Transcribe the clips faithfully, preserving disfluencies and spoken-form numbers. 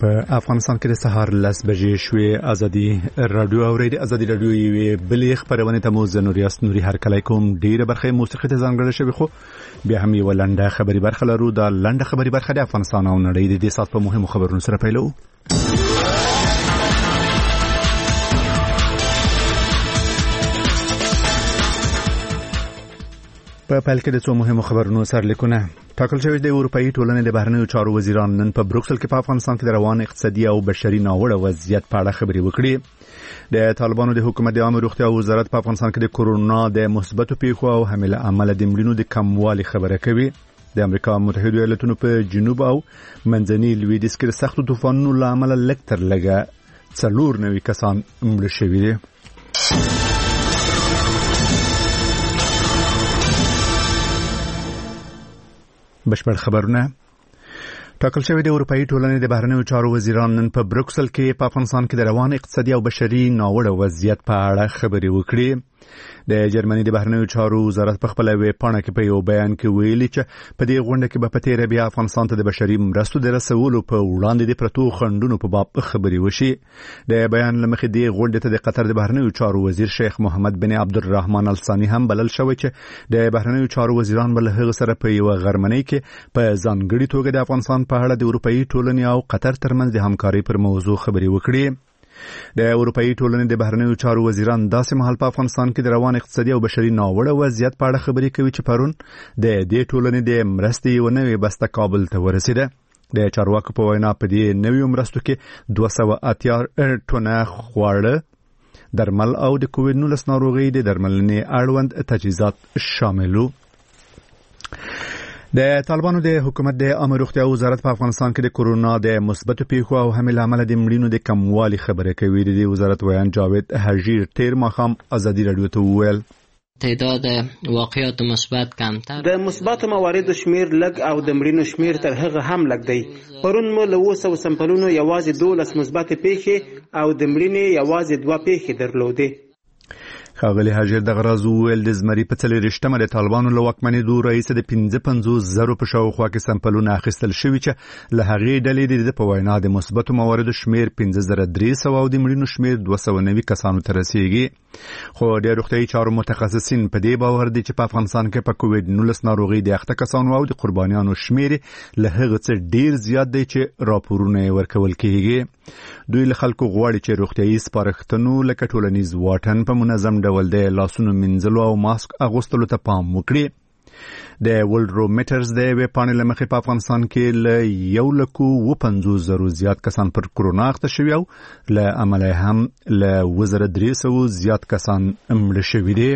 په افغانستان کې د سهار لس بجې شوې. ازادي رادیو اورېدي. ازادي رادیو یې بلې خبرونه ته مو زه نوریاس نوري هر کله کوم ډیره برخه موسیقي ته ځانګړې شوی، خو بیا هم یو لنډه خبري برخه لرو. دا لنډه خبري برخه د افغانستان او نړۍ د دې سات په مهمو خبرونو سره پیلو. په پیل کې د څو مهمو خبرونو سرلیکونه. ټاکل شوی د اروپאי ټولنې د بهرنیو چارو وزیران نن په بروکسل کې په افغانستان کې د روان اقتصادي او بشري ناوړه وضعیت په اړه خبرې وکړي. د طالبانو د حکومت د عامه روغتیا وزارت په افغانستان کې د کورونا د مثبتو پیښو او حمله عمل د مړینو د کموالي خبره کوي. د امریکا متحده ایالاتونو په جنوب او منځني لویدیځ کې د سختو طوفانونو له امله لږ تر لږه څلور نوي کسان مړه شوي دي. بشپړ خبرونه. ټاکل شوی د اروپאי ټولنې د بهرنیو چارو وزیران نن په بروکسل کې په افغانستان کې د روان اقتصادي او بشري ناوړه وضعیت په اړه خبرې وکړي. د جرمني د بهرنیو چارو وزارت په خپل ویب پاڼه کې په یو بیان کې ویلي چې په دې غونډه کې به په تیر بیا افغانستان ته د بشري مرستو د رسولو په وړاندې د پرتو خندونو په باب خبرې وشي. د بیان لمخې د غونډې ته د قطر د بهرنیو چارو وزیر شیخ محمد بن عبدالرحمن الثاني هم بلل شوی چې د بهرنیو چارو وزیران بل هغه سره په یو غرمنۍ کې په ځانګړي توګه د افغانستان په اړه د اروپאי ټولنې او قطر ترمنځ د همکارۍ پر موضوع خبرې وکړي. د اروپאי ټولنې د بهرنیو چارو وزیران داسې مهال په افغانستان کې د روان اقتصادي او بشري ناوړه وضعیت په اړه خبرې کوي چې پرون د دې ټولنې د مرستې یو نوې بسته کابل ته ورسېده. د چارواکو په وینا په دې نوې مرستو کې دوه سوه اتیا ټنه خواړه، درمل او د کووډ نولس ناروغۍ د درملنې اړوند تجهیزات شامل وو. د طالبانو د حکومت د عامه روغتیا وزارت په افغانستان کې د کورونا د مثبتو پیښو او حمله عمل د مړینو د کموالي خبره کوي. د وزارت ویان جاوید حجیر تیر ماخام ازادي رادیو ته وویل تعداد واقعات مثبت کمتر، د مثبت مواردو شمیر لږ او د مړینو شمیر تر هغه هم لږ دی. پرون مو له اوه سوه سمپلونو یوازې دولس مثبت پیښې او د مړینې یوازې دوه پیښې درلودې. ښاغلي حاجر دغه راز وویل د زمري په څلېرویشتمه د طالبانو له واکمنېدو راهیسې د پنځه پنځوس زرو په شاوخوا کې سمپلونه اخیستل شوي چې له هغې ډلې د په وینا د مثبتو مواردو شمیر پنځه زره درې سوه او د مړینو شمیر دوه سوه نوي کسانو ته رسیږي. خو د روغتیايي چارو متخصصین په دې باور دي چې په افغانستان کې په کووډ نولس ناروغۍ د اخته کسانو او د قربانیانو شمیر له هغه څه ډیر زیات دی چې راپورونه ورکول کېږي. دوی له خلکو غواړي چې روغتیايي سپارښتنو لکه ټولنیز واټن په منظم ډول د لاسونو مینځلو او ماسک اغوستلو ته پام وکړي. د ورلډرومیټرز د ویب پاڼې له مخې په افغانستان کې له یو لکو اوه پنځوس زرو زیات کسان پر کورونا اخته شوي او له امله هم له اوه زره درې سوه زیات کسان مړه شوي دي.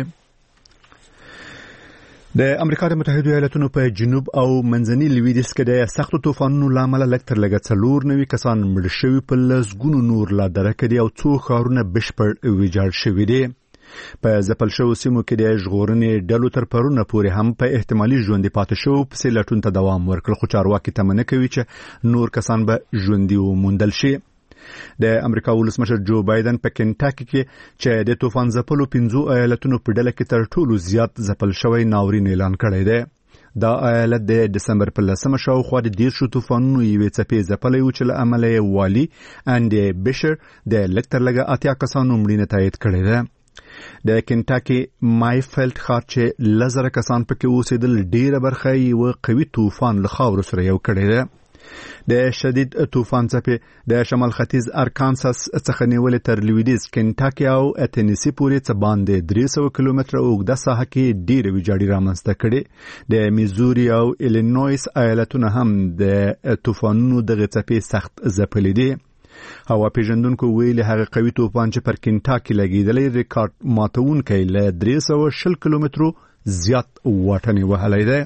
د امریکا د متحده ایالاتونو په جنوب او منځني لویدیځ کې د سختو طوفانونو له امله لږ تر لږه څلور نوي کسان مړه شوي، په لسګونو نور لا درکه دي او څو ښارونه بشپړ ویجاړ شوي دي. په ځپل شوو سیمو کې د ژغورنې ډلو تر پرونه پورې هم په احتمالي ژوندي پاتې شوو پسې لټون ته دوام ورکړ، خو چارواکي تمه نه کوي چې نور کسان به ژوندي وموندل شي. د امریکا ولسمشر جو بایدن په کنټاکي کې چې د طوفان ځپلو پنځو ایالتونو په ډله کې تر ټولو زیات ځپل شوی ناورین اعلان کړی دی. دا ایالت د دسمبر په لسمه شاوخوا د دیرشو طوفانونو یوې څپې ځپلی و چې له امله یې والي انډي بشر د لږ تر لږه اتیا کسانو مړینه تایید کړې ده. د کنټاکي مایفیلډ ښار چې لزره کسان پکې اوسېدل ډیره برخه یو قوي طوفان له خاورو سره یو کړی ده. د شدید طوفان څپې د شمال ختیځ ارکانساس څخه نیولې تر لویدیځ کنټاکي او اتنیسي پورې څه باندې درې سوه کیلومتره اوږده ساحه کې ډیره ویجاړي رامنځته کړې. د میزوري او ایلینویس ایالتونه هم د طوفانونو دغه څپې سخت ځپلې دي. هوا پیژندونکو ویلي هغه قوي طوفان چې پر کنټاکي لګېدلی ریکارډ ماتونکی له درې سوه شل کیلومترو زیات واټن وهلی دی.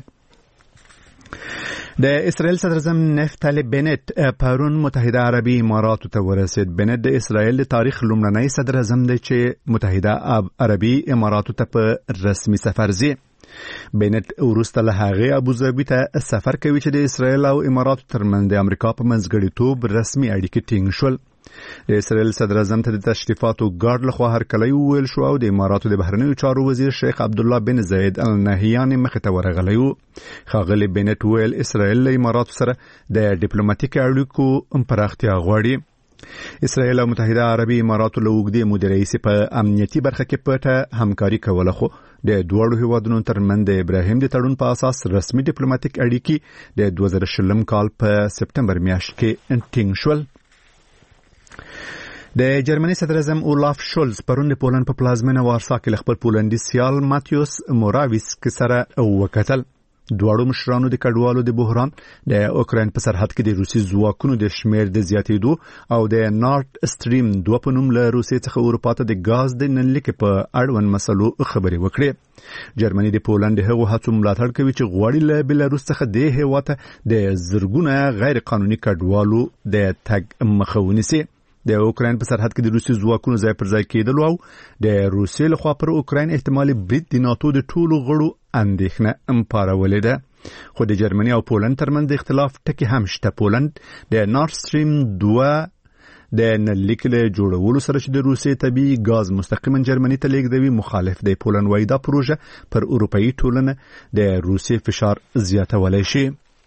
د اسرائیل صدر اعظم نفتالی بنت پرون متحده عربي اماراتو ته ورسید. بنت د اسرائیل د تاریخ لومړنی صدر اعظم دی چې متحده عربي اماراتو ته په رسمي سفر ځي. بنت وروسته له هغې ابوظبي ته سفر کوي چې د اسرائیل او اماراتو ترمنځ د امریکا په منځګړیتوب رسمي اړیکې ټینګ شول. د اسرائیل صدر اعظم ته د تشریفاتو ګارد لخوا هرکلی وویل شو او د اماراتو د بهرنیو چارو وزیر شیخ عبدالله بن زاید ال نهیان مخې ته ورغلی و. ښاغلی بنټ ویل اسرائیل له اماراتو سره د ډیپلوماټیک اړیکو پراختیا غواړي. اسرائیل او متحده عربي اماراتو له اوږدې مودې راهیسې په امنیتي برخه کې پټه همکاري کوله، خو د دواړو هیوادونو ترمنځ د ابراهیم د تړون په اساس رسمي ډیپلوماټیک اړیکې د دوه زره شلم کال په سپټمبر میاشت کې ټینګ شول. د جرمني صدر اعظم اولاف شولز پرون د پولند په پلازمینه وارسا کې خپل پولندي سیال ماتیوس موراویسکی سره وکتل. دواړو مشرانو د کډوالو د بحران، د اوکراین په سرحد کې د روسي ځواکونو د شمیر د زیاتېدو او د نارت سټریم دوه په نوم له روسیې څخه اروپا ته د غاز د ننلیکې په اړوند مسلو خبرې وکړې. جرمني د پولند هغو هڅو ملاتړ کوي چې غواړي له بلاروس څخه د هېواد ته د زرګونه غیر قانوني کډوالو د تګ مخه ونیسي. د اوکراین په سرحد کې د روسي ځواکونو ځای پر ځای کېدل او د روسیې لخوا پر اوکراین احتمالي برید د ناتو د ټولو غړو اندېښنه امپارولې ده. خو د جرمني او پولند ترمنځ د اختلاف ټکي هم شته. پولند د نارت سټریم دوه د نللیک له جوړولو سره چې د روسیې طبیعي غاز مستقیما جرمني ته لیږدوي مخالف دی. پولند وايي دا پروژه پر اروپایي ټولنه د روسیې فشار زیاتولی شي.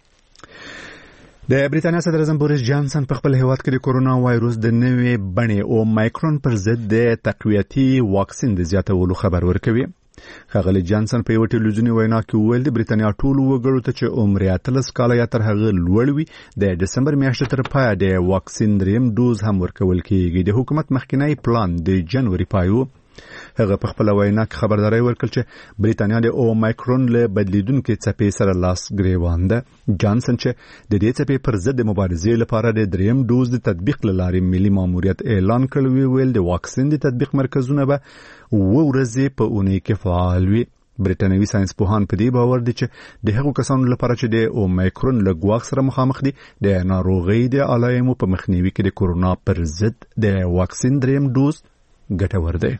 د بریتانیا صدر اعظم بوریس جانسن په خپل هیواد کې د کورونا وایروس د نوې بڼې او مایکرون پر ضد د تقویتي واکسین د زیاتولو خبر ورکوي. ښاغلی جانسن په یو ټلویزیوني وینا کې وویل د بریتانیا ټولو وګړو ته چې عمر اتلس کاله یا تر هغه لوړ وي د ډسمبر میاشتې تر پایه د واکسین دریم دوز هم ورکول کېږي. د حکومت مخکینی پلان د جنوري پای و. هغه په خپل وینا کې خبرداري ورکړه چې بریتانیا د او مایکرون له بدلیدونکو څپې سره لاس ګریوان ده. جانسن چې د دې څپې پر ضد د مبارزې لپاره د دریم دوز د تطبیق لپاره ملي ماموریت اعلان کړی ویل د واکسین د تطبیق مرکزونه به و ورځې په اونۍ کې فعال وي. بریټانوي ساينس پوهان په دې باور دي چې د هغو کسانو لپاره چې د او مایکرون له ګواښ سره مخامخ دي د ناروغۍ د علایمو په مخنیوي کې د کورونا پر ضد د واکسین دریم دوز ګټور دی.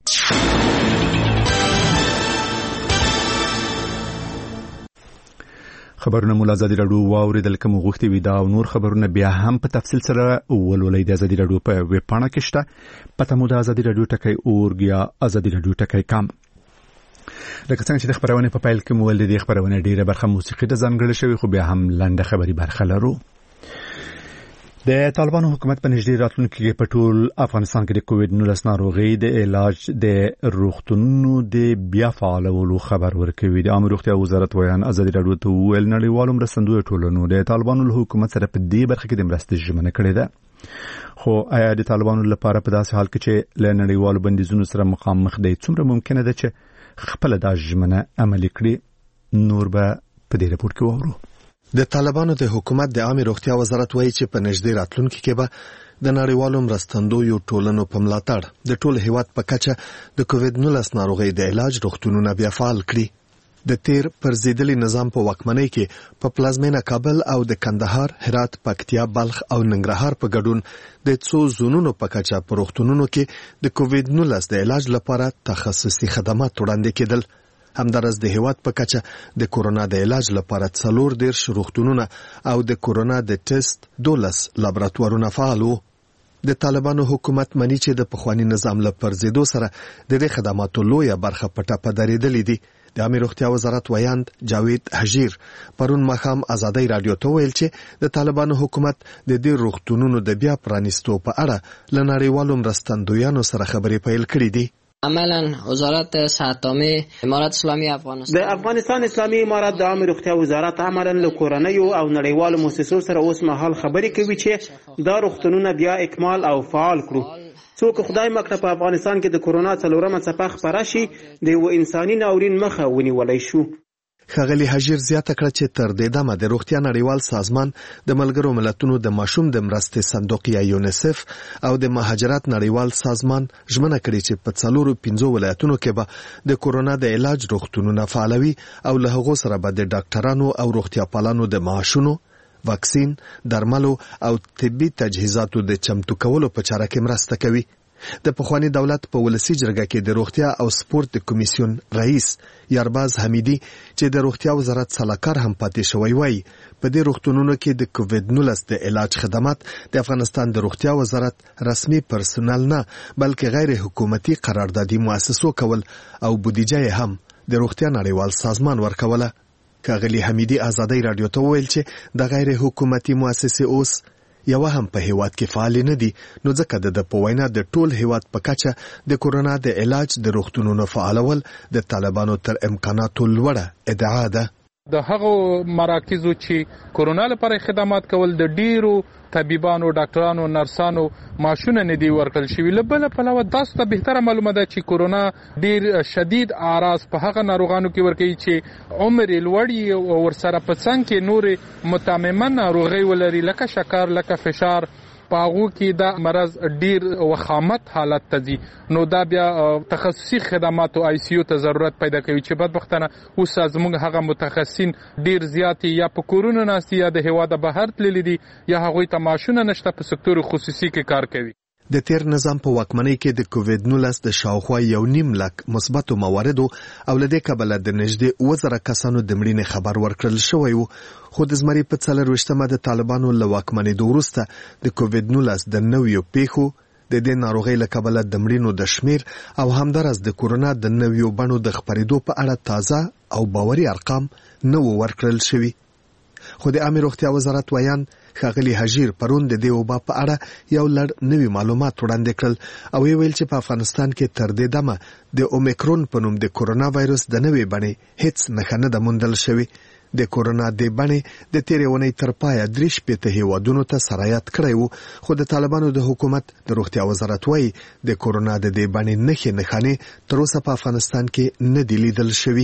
خبرونه مولا ازادي راډیو واوریدل کوم غوښتي وي دا او نور خبرونه بیا هم په تفصیل سره ولولئ. د ازادي راډیو په ویب پاڼه کې شته. پته مو د ازادي راډیو ټکی اورګ یا ازادي راډیو ټکی کام. لکه څنګه چې د خبرونه په پیل کې مو ول د خبرونه ډیره برخه موسیقي د ځانګړې شوی، خو بیا هم لنډه خبري برخه لرو. د طالبانو حکومت په نږدې راتلونکي کې په ټول افغانستان کې د کووډ نولس ناروغي د علاج د روغتونونو د بیا فعالولو خبر ورکوي. د عامه روغتیا وزارت ویان ازادي راډیو ته ویل نړیوالو مرستندویو ټولنو د طالبانو له حکومت سره په دې برخه کې د مرستې ژمنه کړې ده. خو آیا د طالبانو لپاره په داسې حال کې چې له نړیوالو بندیزونو سره مخامخ دي څومره ممکنه ده چې خپل د ژمنه عملي کړي؟ نور به په دې راپور کې وورو. د طالبانو د حکومت د عامه روغتیا وزارت وایي چې په نږدې راتلونکي کې به د نړیوالو مرستندویو ټولنو په ملاتړ د ټول هیواد په کچه د کووډ نولس ناروغي د علاج روغتونونه بیا فعال کړي. د تیر پر ضدلي نظام په واکمنۍ کې په پلازمینه کابل او د کندهار، هرات، پکتیا، بلخ او ننګرهار په ګډون د څو زونونو په کچه په روغتونونو کې د کووډ نولس د علاج لپاره تخصصي خدمات وړاندې کېدل. همدارس د هیواد په کچه د کورونا د علاج لپاره څلور دیرش روغتونونه او د کورونا د ټیسټ دولس لابراتوارونه فعال وو. د طالبانو حکومت مني چې د پخوانی نظام له پرځېدو سره د دې خدماتو لویه برخه پټه پدریدلې دي. د عامه روغتیا وزارت ویاند جاوید حجیر پرون مخام ازادي رادیو ته ویل چې د طالبانو حکومت د دې روغتونونو د بیا پرانیستو په اړه له نړیوالو مرستندویانو سره خبرې پیل کړې دي. عملا وزارت صحت عامه امارات اسلامي افغانستان د افغانستان اسلامي امارات د عامه روغتیا وزارت عملا له کورنیو او نړیوالو مؤسسو سره اوس مهال خبرې کوي چې دا روغتونونه بیا اکمال او فعال کړو. څوک خدای مکړه په افغانستان کې د کورونا څلورمه څپه خپره شي د یو انساني ناورین مخه ونیولای شو. ښاغلي حجیر زیاته کړه چې تر دې دمه د روغتیا نړیوال سازمان د ملګرو ملتونو د ماشوم د مرستې صندوق یا یونیسف او د مهاجرت نړیوال سازمان ژمنه کړې چې په څلورو پنځو ولایتونو کې به د کورونا د علاج روغتونونه فعالوي او له هغو سره به د ډاکټرانو او روغتیا پالانو د معاشونو، واکسین، درملو او طبي تجهیزاتو د چمتو کولو په چاره کې مرسته کوي. د پخوانی دولت په ولسی جرګه کې د روغتیا او سپورت کمیسیون رئیس یارباز حمیدی چې د روغتیا وزارت سلاکار هم پاتې شوی وای په دې روغتونونو کې د کووید نولس د علاج خدمات د افغانستان د روغتیا وزارت رسمي پرسونل نه بلکې غیر حکومتي قراردادي مؤسسو کول او بودیجه هم د روغتیا نړیوال سازمان ورکوله. کاغلی حمیدی آزادی رادیو ته ویل چې د غیر حکومتي مؤسسې اوس یو هم په هیواد کې فعال نه دي، نو ځکه د په وینا د ټول هیواد په کچه د کورونا د علاج د روغتونونو فعالول د طالبانو تر امکاناتو لوړه ادعا ده. د هغو مراکزو چې کورونا لپاره خدمات کول د ډیرو طبيبانو، ډاکټرانو، نرسانو معاشونه نه دی ورکړل شوی. لبل په لور تاسو ته بهتره معلومه ده چې کورونا ډیر شدید اعراض په هغه ناروغانو کې ورکوي چې عمر لوړی او ورسره په څنګ کې نور متممه ناروغي ولري لکه شکر، لکه فشار، پاغو کې دا مرض ډیر وخامت حالت ته ځي، نو دا بیا تخصصي خدمات او آی سی یو ته ضرورت پیدا کوي چې بدبختانه اوس زموږ هغه متخصصین ډیر زیات یا په کورونا ناسي یا د هوا د بهر تللی دي یا هغوی ته معاشونه نشته، په سکتور خصوصي کې کار کوي. د تیر نظام په واکمنۍ کې د کووید نولس د شاوخوا یو نیم لک مثبتو مواردو او لدې کبله د نږدې اوه زره کسانو د مړینې خبر ورکړل شوی و، خو د زمري په څلرویشتمه د طالبانو له واکمنېدو وروسته د کووید نولس د نویو پیښو د دې ناروغۍ له کبله د مړینو د شمیر او همدارس د کورونا د نویو بڼو د خپرېدو په اړه تازه او باوري ارقام نه و ورکړل شوي. خو د عامه روغتیا وزارت ویان ښاغلي حجیر پرون د دې وبا په اړه یو لړ نوي معلومات وړاندې کړل او ویل چې په افغانستان کې تر دې دمه د اومیکرون په نوم د کورونا وایرس د نوې بڼې هیڅ نښه نه ده موندل شوې. د کورونا د بڼې د تیرې اونۍ تر پایه درې شپېته هیوادونو ته سرایت کړی و، خو د طالبانو د حکومت د روغتیا وزارت وایي د کورونا د دې بڼې نښې نښانې تر اوسه په افغانستان کې نه دي لیدل شوي.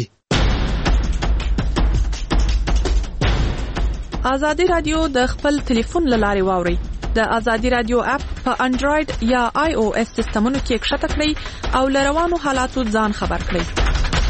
آزادی رادیو د خپل ټلیفون له لارې واوري. د آزادی رادیو اپ په انډراید یا آی او اس سیستمونو کې ښکته کړئ او له روانو حالاتو ځان خبر کړئ.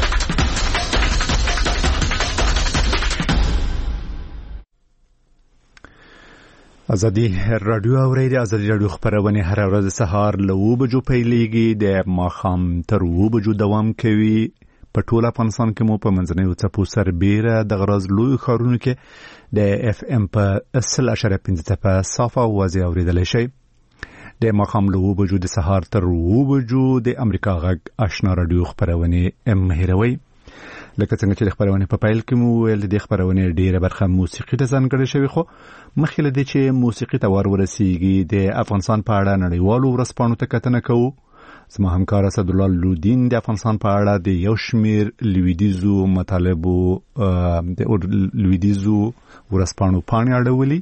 آزادی رادیو اورئ. د آزادی رادیو خبرونه هر ورځ سهار له اوه بجو پیلېږي، د ماښام تر اوه بجو دوام کوي. په ټول افغانستان کې مو په منځنیو څپو سربیره د غرض لوی ښارونو کې د اف ام په سل اشاریه پنځه څپه صافه اوازې اورېدلی شئ. د ماښام له اوه بجو د سهار تر اوه بجو د امریکا غږ آشنا رادیو خبرونې مه هېروئ. لکه څنګه چې د خبرونې په پیل کې مو ویل د دې خبرونې ډېره برخه موسیقي ته ځانګړې شوې، خو مخکې له دې چې موسیقي ته ور ورسیږي د افغانستان په اړه نړیوالو ورځپاڼو ته کتنه کوو. زما همکار اسدالله لودین د افغانستان په اړه د یو شمیر لویدیزو مطالبو د لویدیزو ورځپاڼو پاڼې اړولي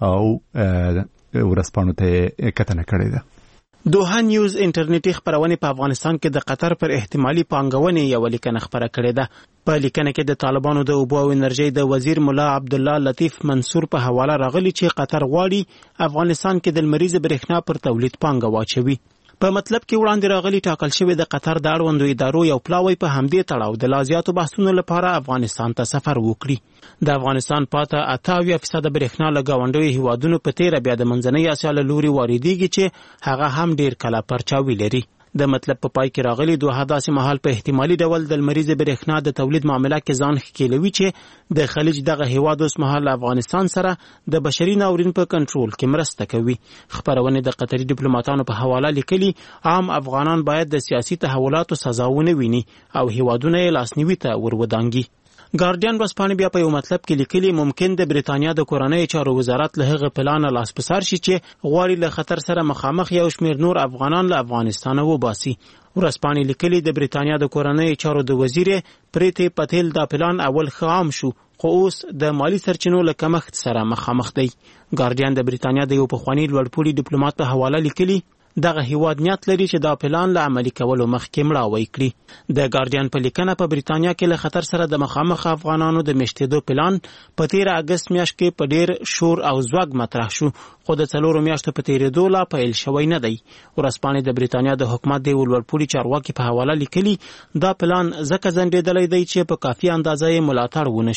او ورځپاڼو ته کتنه کړې ده. دوحه نیوز انټرنیټي خبرونه په افغانستان کې د قطر پر احتمالي پانګونې یو لیکنه خبره کړې ده. په لیکنه کې د طالبانو د اوبو او انرژي د وزیر مولا عبدالله لطیف منصور په حواله راغلي چې قطر غواړي افغانستان کې د لمریز برېښنا پر تولید پانګه واچوي. په مطلب کې وړاندې راغلي ټاکل شوی د قطر د اړوندو ادارو یو پلاوی په همدې تړاو د لازیاتو بحثونو لپاره افغانستان ته سفر وکړي. د افغانستان پاته اته اویا فیصده برېښنا له ګاونډیو هیوادونو په تیره بیا د منځنۍ اسیا له لوري واردېږي چې هغه هم ډیر کله پرچاوي لري. د مطلب په پای کې راغلي دوه داسې مهال په احتمالي ډول د لمریز برېښنا د تولید معاملې کې ځان ښکیلوي چې د خلیج دغه هیواد اوس مهال افغانستان سره د بشري ناورین په کنټرول کې مرسته کوي. خبرونه د قطري ډیپلوماټانو په حواله لیکلي عام افغانان باید د سیاسي تحولاتو سزا ونه ویني او هیوادونه یې لاسنیوي ته ورودانګي. ګارډین ورځپاڼه بیا په یو مطلب کې لیکلي ممکن د بریتانیا د کورنۍ چارو وزارت له هغه پلان لاس په سر شي چې غواړي له خطر سره مخامخ یو شمېر نور افغانان له افغانستان وباسي. ورځپاڼه لیکلي د بریتانیا د کورنۍ چارو د وزیر پریتی پټیل دا پلان اول خام شو خو اوس د مالی سرچینو له کمښت سره مخامخ دی. ګارډین د بریتانیا د یو پخوانی لوړپوړي ډیپلوماټ په حواله لیکلي دغه هیواد نیت لري چې دا پلان له عملي کولو مخکې مړاوی کړي. د ګارډین په لیکنه په بریتانیا کې له خطر سره د مخامخ افغانانو د میشتېدو پلان په تیره اګست میاشت کې په ډیر شور او ځواک مطرح شو خو د څلورو میاشتو په تیرېدو لا پیل شوی نه دی. ورځپاڼې د بریتانیا د حکومت د لوړپوړي چارواکي په حواله لیکلي دا پلان ځکه ځنډېدلی دی چې په کافي اندازه یې ملاتړ ونه شو.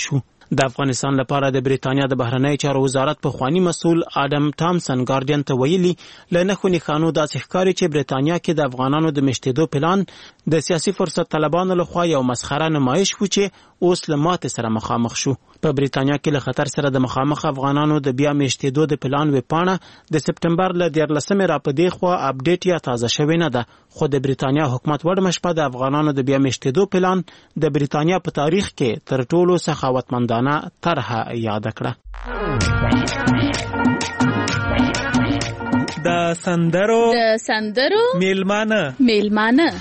د افغانستان لپاره د بریتانیا د بهرنی چارو وزارت په خوانی مسول آدم تامسن ګارډین ته ویلي له نخو نخانو داسې ښکاري چې بریتانیا کې د افغانانو د مشتېدو پلان د سیاسي فرصت طلبانو لخوا یو مسخره نمایش و چې اوس له ماتې سره مخامخ شو. په بریتانیا کې له خطر سره د مخامخ افغانانو د بیا مشتېدو د پلان وپاڼه د سپټمبر له دیارلسمې راپدې خوا اپډیټ یا تازه شوې نه ده، خو د بریتانیا حکومت وړ مشپه د افغانانو د بیا مشتېدو پلان د بریتانیا په تاریخ کې تر ټولو سخاوتمندانه طرحه یاد کړه. د سندرو د سندرو میلمانه میلمانه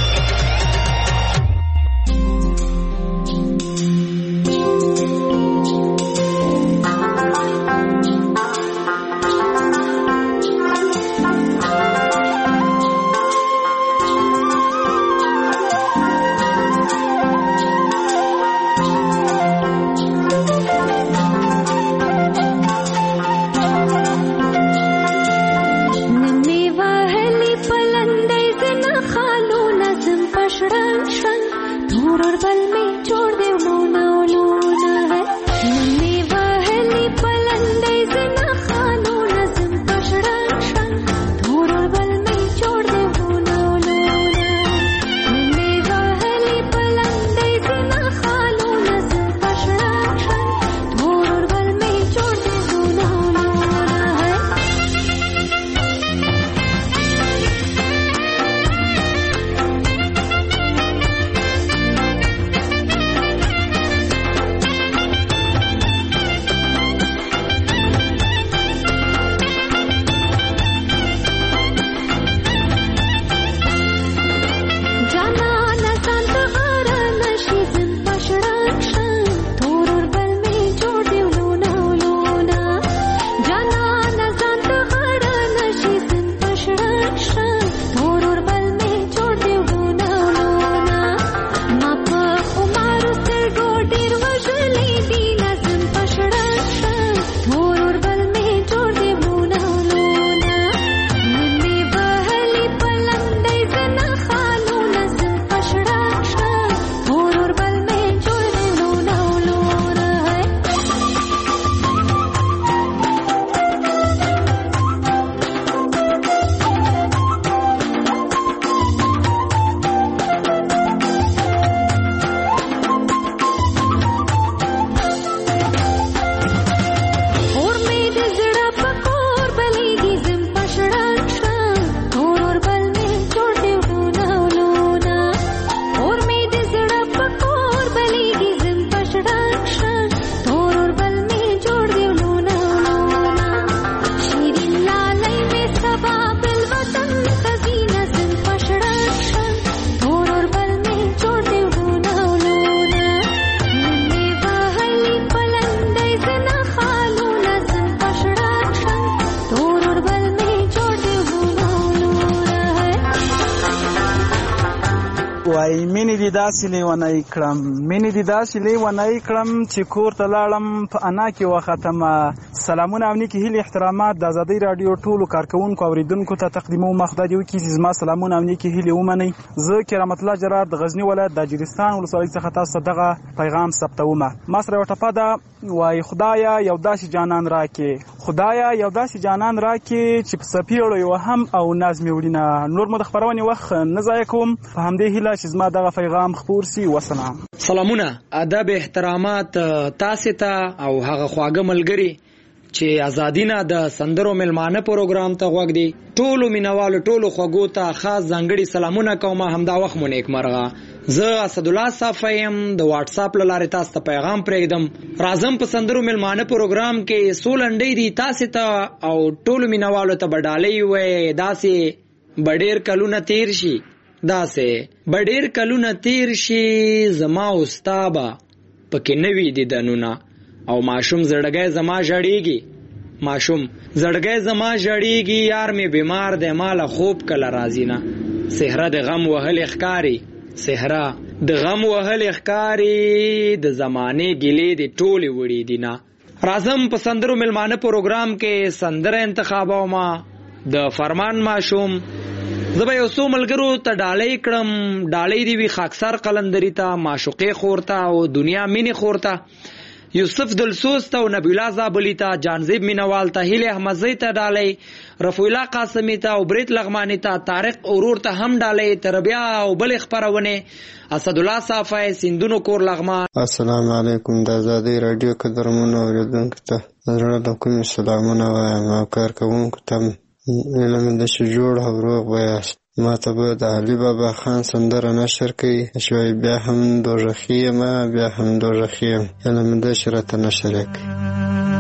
مینې دې داسې لیونی کړم مینې دې داسې لیونی کړم چې کور ته لاړم په انا کې وختمه. سلامونه او نیکې هیلې احترامات د ازادۍ راډیو ټولو کارکوونکو اوریدونکو ته تقدیموم. خدای دې وکړي چې زما سلامونه او نیکې هیلې ومنئ. زه کرام الله جرار د غزني ولایت د اجرستان ولسوالۍ څخه تاسو ته دغه پیغام ثبتومه. ما سره یوه ټپه ده، وایي خدایا یو داسې جانان راکې، خدایا یو داسې جانان راکې چې په څپېړو یې وهم او ناز مې وړینه. نور مو د خپرونې وخت نه ضایع کوم، په همدې هیله چې زما دغه پیغام خپور سي. وسلام. سلامونه، ادب احترامات تاسو ته او هغه خواږه ملګري چې ازادینا د سندرو ملمانه پروګرام ته غوږ دی. ټولو مینوالو ټولو خوږو ته خاص ځانګړي سلامونه کوم. همدا وخت مو نیک مرغه. زه اسد الله صافیم د واتس اپ لاره تاسو ته پیغام پرېږدم. راځم په سندرو ملمانه پروګرام کې سولنډې دي تاسو ته او ټولو مینوالو ته بډالۍ وې. داسې بډیر کلونه تیر شي، داسې بډیر کلونه تیر شي، زما استابا پکې نوی دي دنونه او ماشوم زړګی زما ژړېږي، ماشوم زړګی زما ژړېږي، یار مې بیمار دی ماله خوب کله راځي نه. صحرا د غم وهلې ښکاري، صحرا د غم وهلې ښکاري، د زمانې ګیلې د ټولې وړې دي نه. راځم په سندرو ملمانه پروګرام کې سندره انتخابوم د فرمان ماشوم. زه به یو څو ملګرو ته ډالۍ کړم، ډالۍ دې وي خاکسار قلندري ته، معشوقې خور ته او دنیا مینې خور ته. یوسف دلسوز ته او نبی الله زابلی ته، جانزیب مینوال ته، هیله احمدزی ته ډالۍ، رفیع الله قاسمی ته او بریت لغمانی ته، طارق اورور ته هم ډالۍ، تربیه او بل خبرونه اسد الله صافی سیندونو کور لغمان. السلام علیکم. د آزادۍ رادیو قدرمنو اوریدونکو ته زړه د کومې سلامونه وایم او کارکوونکو ته علم د چې جوړ او روغ به یاست. ما ته به د علي بابا خان سندره نشر کوي شوی بیا هم دوژخي یم بیا هم دوژخي یم علم د چې راته نشر یې کوي.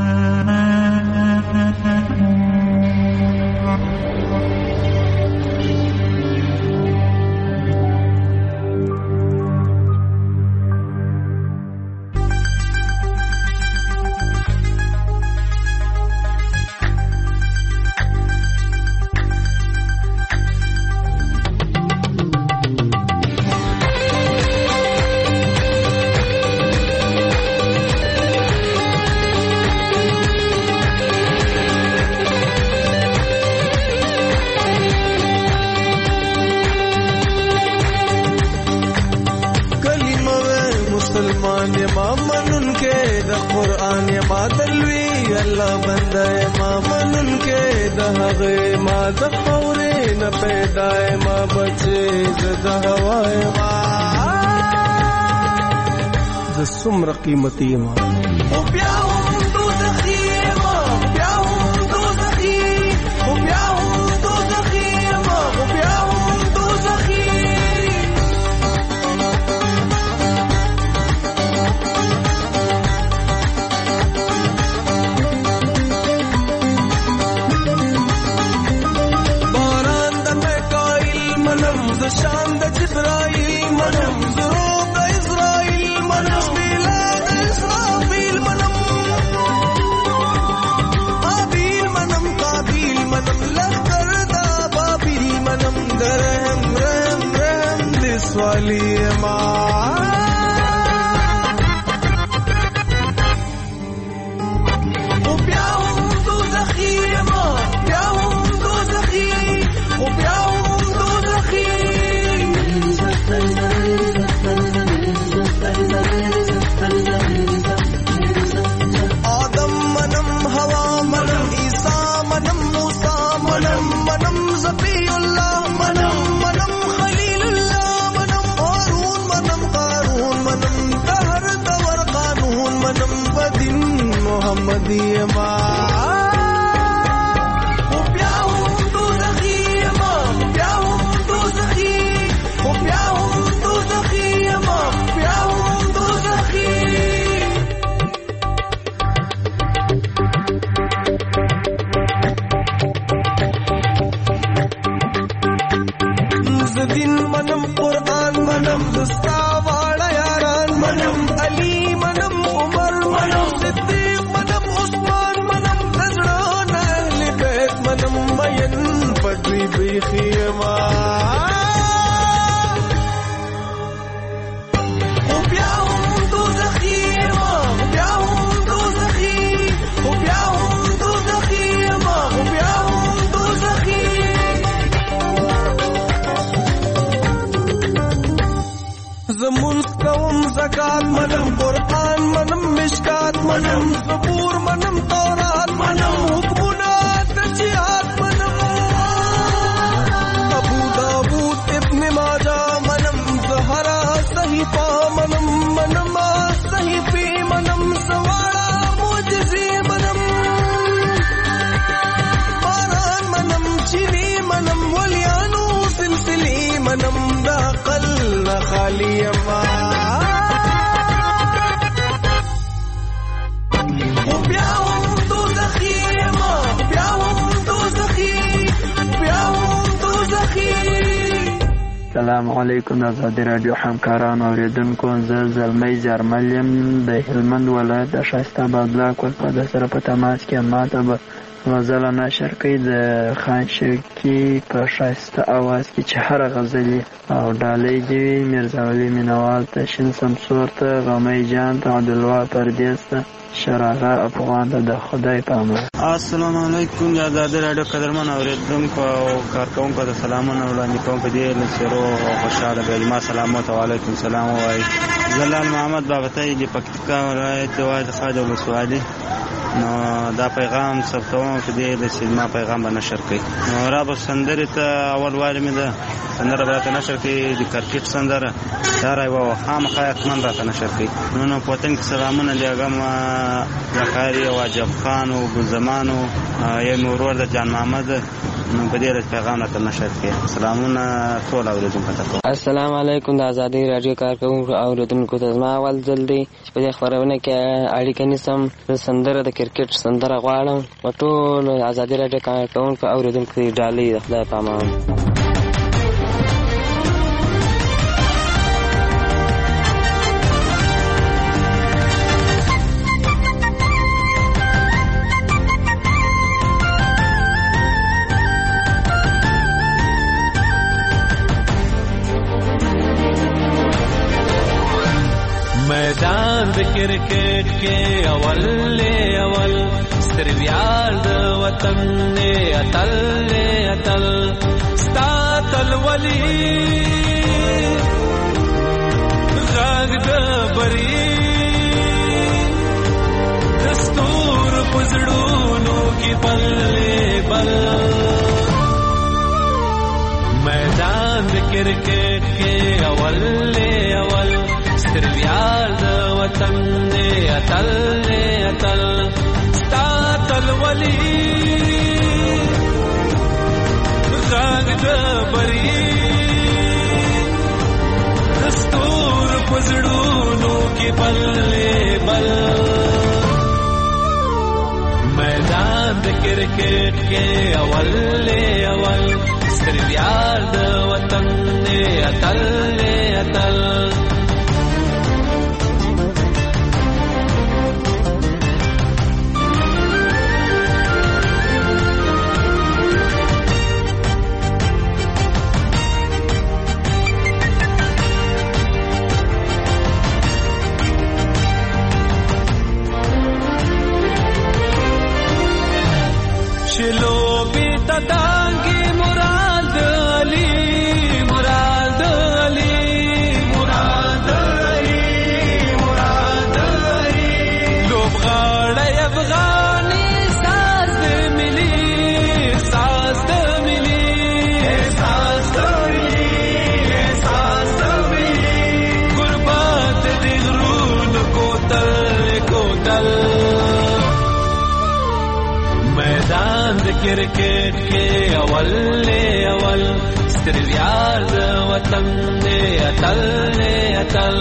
سمر قیمتی ما او بیا هم دوزخی ما بیا هم دوزخی او بیا هم دوزخی ما او بیا هم دوزخی باران د میکائیل منم ز شان د جبرائیل منم زروب د اسرائیل منم والی ما او بیا هم دوزخی ما بیا هم دوزخی او بیا هم دوزخی آدم منم هوا منم عیسی منم موسی منم منم ذبیح الله منم منم خلیل الله محمدی ما او بیا هم دوزخی ما بیا هم دوزخی او بیا هم دوزخی ما بیا هم دوزخی زدین منم قرآن منم دستا واړه یاران منم علی منم عمر منم صدیق منم عثمان منم نظران اهل بیت منم مین پټوی بیخی ما او بیا هم دوزخی ما بیا هم دوزخی او بیا هم دوزخی ما او بیا هم دوزخی زمون کوم زکات منم قرآن منم مشکات منم زبور منم تورات منم حکمنا تجیات منم ابو داود ابن ماجہ منم زہرا صحیفہ منم منم صحیفی منم سوارا معجزی منم باران منم چینی منم ولیانو سلسلی منم دا قل خالی ما السلام علیکم د آزادۍ رادیو همکارانو اوریدونکو زه زلمی جرمل یم د هلمند ولایت د ښایسته آباد بلاک ولسوالۍ سره په تماس کې. ما ته به غزل نشر کوي د خان شوقي په ښایسته اواز کې چې هره غزلې او ډالۍ دي وي. میرزا ولی مینوال ته، شین سمسور ته، غمی جان ته، عبدالوا پردیس ته، شراغه افغان ته د خدای په امان. السلام علیکم د آزادۍ راډیو قدرمن اورېدونکو او کارکوونکو ته سلامونه وړاندې کوم. په دې لسیرو او خوشحاله بېلما سلامات او علیکم سلام وایي. زلال محمد بابتای د پکتیکا ولایت واحد خاج ولسوالي. نو دا پیغام ثبتوم چې دې د سیما پیغام به نشر کړي. نو را به سندرې ته اول واري مې ده سندره به راته نشر کړي، د کرکټ سندره دا رایوه خامخا حتما راته نشر کړي. نو نو پوتنګ سلامونه لیږم زکاري او عجب خان او ګلزمان او یو مې ورور د جان محمد. نو په دې پیغام راته نشر کړي. سلامونه ټول اورېدونکو ته. السلام علیکم د آزادۍ راډیو کارکوونکو اورېدونکو ته زما اول ځل دی چې په دې خپرونه کې اړیکه نیسم. سندره د کرکټ سندره غواړم په ټول آزادۍ راډیو کارکوونکو اورېدونکو ډالۍ د خدای په امان. میدان د کرکټ کې اول له اول سترویال د وطن نه اتل نه اتل ستاتل ولی غاګ د بری دستور پزړونو کې بلې بل. میدان د کرکټ کې اول له اول سترویال د وطن نه اتل نه اتل ستاتل ولی غاګ د بری دستور پزړونو کې بلې بل. میدان د کرکټ کې اول له اول سترویال د وطن نه اتل نه اتل. شلو بیتا دانگی مراد علی مراد علی مراد علی مراد علی لوب غاڑی افغانی ساز دے ملی ساز دے ملی ساز دے ملی ساز دے ملی قربات دیغرون کوتل کوتل. میدان د کرکټ کې اول له اول سترویال د وطن نه اتل نه اتل.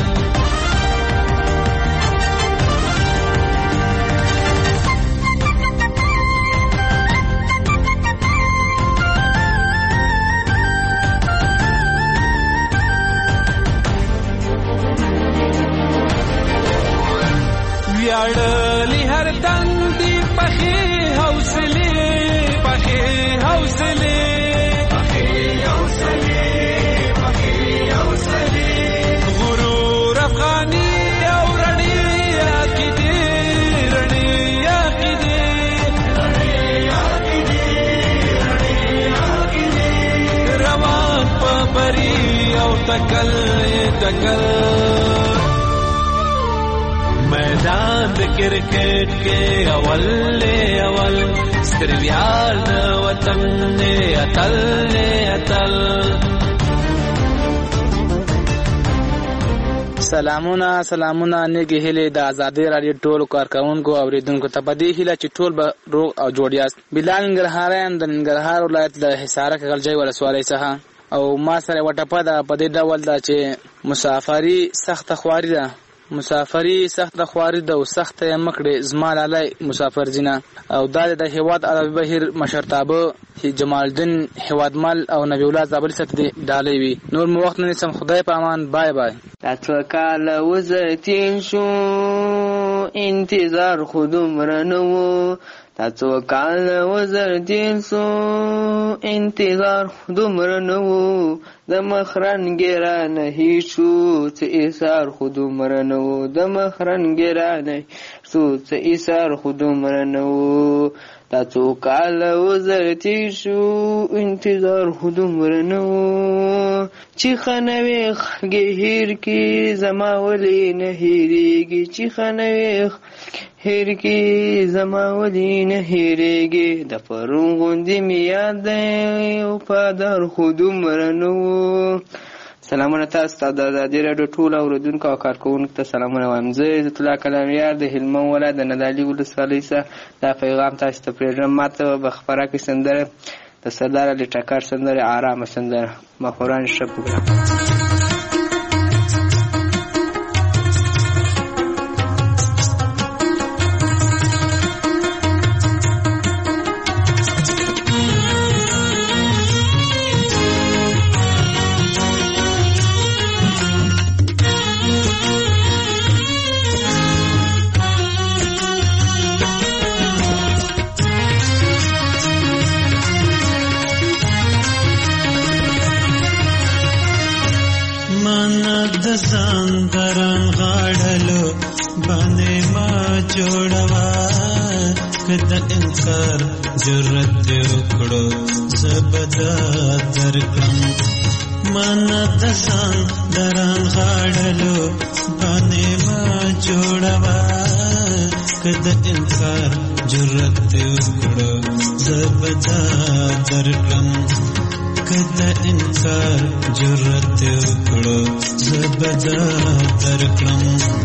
ویاړلی هر تندی پخې حوصله پخې حوصله پخې حوصله پخې حوصله غرور افغاني او رڼې عقیدې رڼې عقیدې رڼې عقیدې رڼې عقیدې روان په بری او تکل تکل. میدان د کرکټ کې اول له اول سترویال د وطن نه اتل نه اتل. سلامونه سلامونه نیږي هلي د آزادۍ راډیو ټولو کارکوونکو اوریدونکو ته. په دې هیله چې ټول به روغ او جوړ یاست. بلال ننګرهاریان د ننګرهار ولایت د حصارک غلجی ولسوالۍ څخه او ما سره وټپه ده په دې ډول ده چې مسافري سخته خواري ده. مسافري سخته خواري ده او سخته مکړه زما لاله مسافر زینا او د د هیواد عربي بهیر مشرتابه جمال الدین هیوادمل او نبی الله زابل ست دی ډالۍ وي. نور مو وخت نه سم. خدای په امان. بای بای. تاسو کاله وزتین شو انتظار خودم رنو دا څو کاله وزر تېر سو انتظار دومره نه و د مخرنګې رانه هېر شو څه ایثار خو دومره نه و د مخرنګې رانه شو څه ایثار خو دومره نه و دا څو کاله وزر تېر شو انتظار خو دومره نه و چې ښه نه وې خلګې هېر کړي زما ولې نه هېرېږي چې ښه نه وې هېر کړي زما ولې نه هېرېږي د پرون غوندې مې یاد دی وفادار خو دومره نه و. سلامونه تاسو ته د ازادي راډیو ټولو اورېدونکو او کارکوونکو ته سلامونه وایم. زه عزت الله کلامیار د هلمند ولایت د ندالي ولسوالۍ څخه دا پیغام تاسو ته پرېږدم. ما ته به خپره کړي سندره د سردار علي ټکر سندره آرامه سندره. مخوران ښه پروګرام. سندران غاړلو باندې ما جوړوا کده انکار جرأت وکړو زبدا درکم من د سندران غاړلو باندې ما جوړوا کده انکار جرأت وکړو زبدا درکم کده انکار جرأت وکړو زبدا درکړم.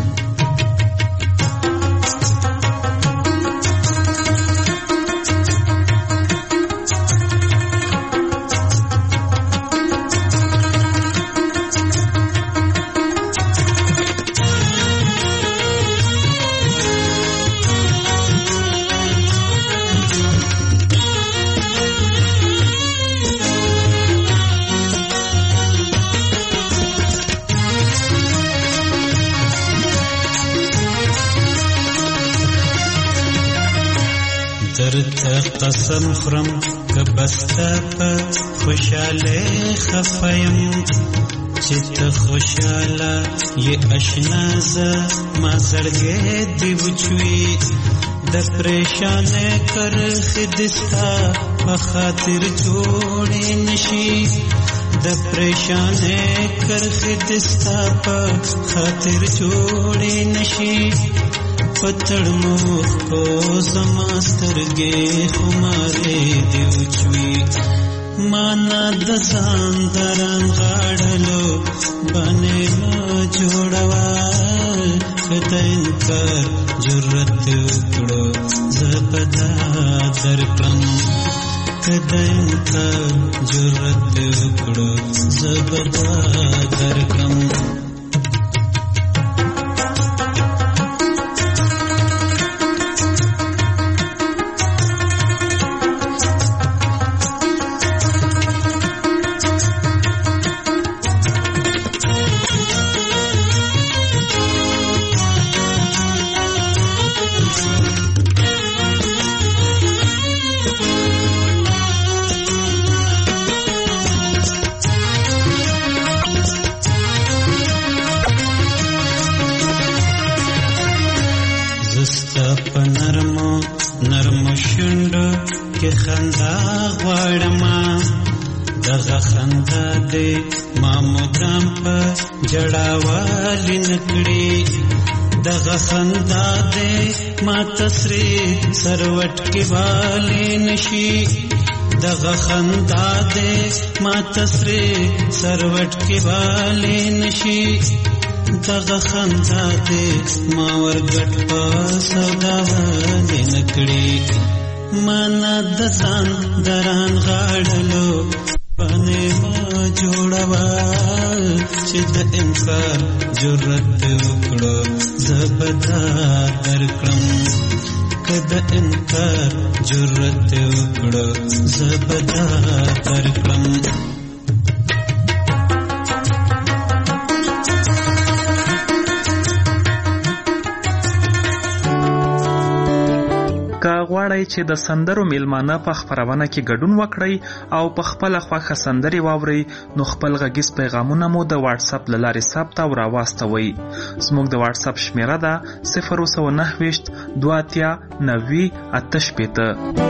قسم خرم کبستا په خوشاله خفایم چې ته خوشاله یې اشنا ز ما زړګې دی وچوي د پریشانه کر خدستا په خاطر جوړې نشي د پریشانه کر خدستا په خاطر جوړې نشي پتړ مو کو سماسترګې خماره دیوچوي مانا د ساندران غاړلو باندې ما جوړوا کته انکار جرأت وکړو زبدا درکم کته انکار جرأت وکړو زبدا درکم. سروټ کې والي نشي دغه خندا دې ما تسري سروټ کې والي نشي دغه خندا دې ما ورګټ په سودا باندې نکړي مانا د ځان دران غاړلو باندې ما جوړوا چې د انکار جرأت وکړو زبدا درکړم کده انکار جرأت وکړو زبدا درکړم. غواړئ چې د سندرو میلمانه په خپرونه کې ګډون وکړئ او په خپله خوښه سندرې واورئ نو خپل غږیز پیغامونه مو د واتس اپ له لارې ثبت او راواستوئ. زموږ د واتس اپ شمیره ده صفر اووه نهه ویشت دوه اتیا نوي اته شپېته.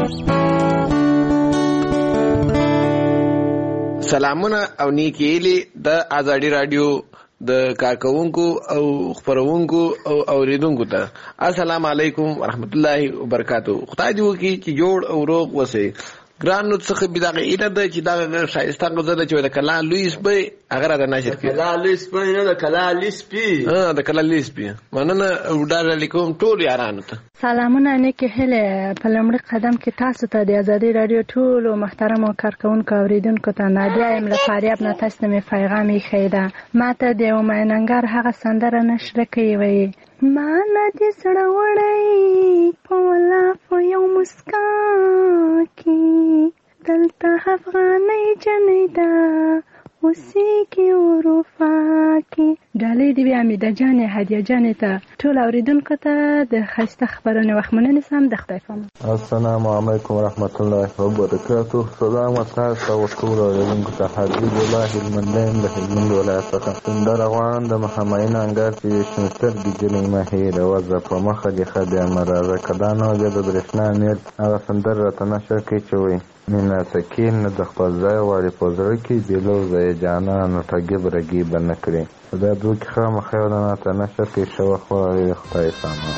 سلامونه او نیکی هیلې د ازادي رادیو د کارکونکو او خبرونکو او اوریدونکو ته. السلام علیکم ورحمت الله وبرکاتو. خدای دې وکړي چې جوړ او روغ اوسئ. ګرانو څخه به دغه ایله ده چې دغه ښایسته غزه ده چې د کلا لوی سپی هغه راته نشر کړي. کلا لوی سپی نه د کلا لوی سپی ها د کلا لوی سپی مننه ډار علیکم ټول یارانو ته. سلامونه نیکه هله په لمړي قدم کې تاسو ته د ازادي رادیو ټول محترم او کارکونکو اوریدونکو ته نادیا ایم له فاریاب نه تاسو ته پیغام یې خیدا ماته د اومننګر هغه سندره نشر کوي وي ما نه دې سره وړي په ولا په یو مسکا کې دلته افغاني جنیدا اوسې کې اروپا کې ډالۍ دی بیا مې د جانې هدیه جانې ته ټول اوریدونکو ته د ښایسته خبرونه وخمنه سم د خدای په امان. السلام علیکم ورحمت الله وبرکاتو. سلام تاسو او ټول اوریدونکو ته حبیب الله هلمندین د هلمند ولایت څخه سندره غواړم د محمدین انګار چې شنستر د جلې مهیر وزه په مخه د خدای مرزه کدانو د برېښنا نیل هغه سندره راته نشر کوي چې وایي مینا سکین د خپل ځای واړې په زړه کې بیلو ځای جانان ټګب رګي به نه کړي. دا دوه کې خامخا یو دانه ته نشر کوي شوه خوړی د خدای سامان.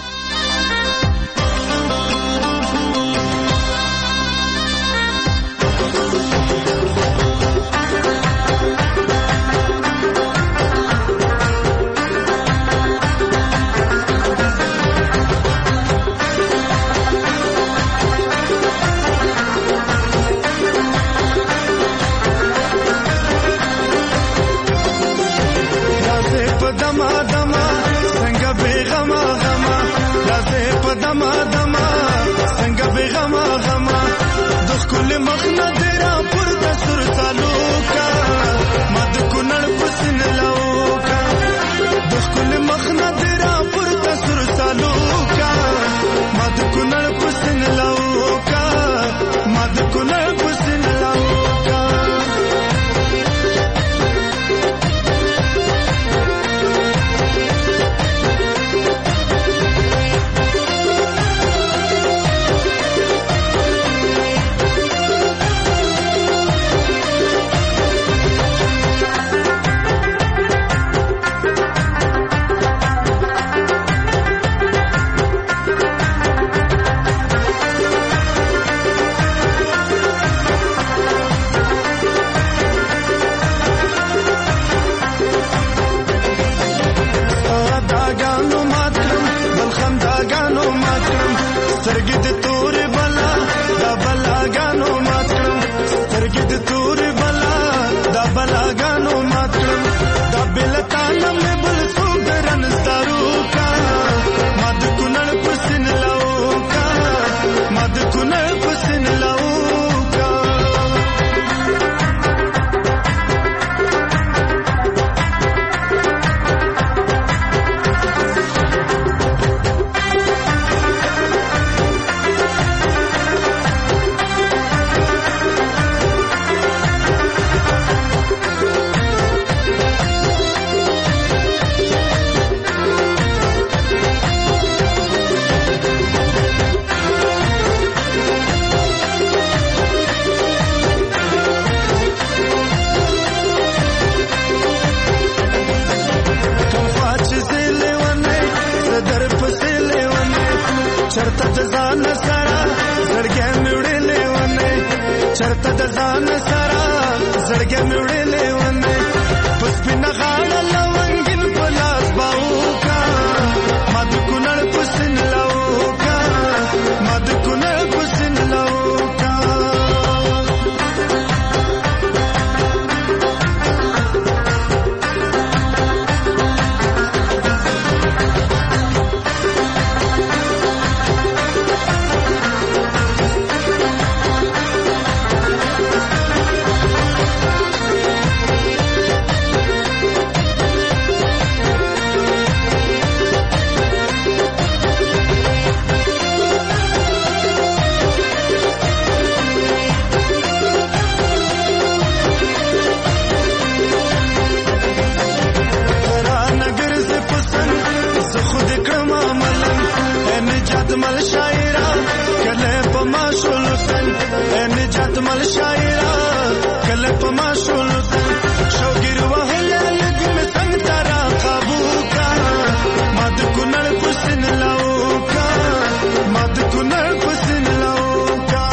مل شاعرا کله پما شولتن نجات مل شاعرا کله پما شولتن شوګر وهله لګم څنګه ترا قابو کا مد کونړ پسن لاو کا مد کونړ پسن لاو کا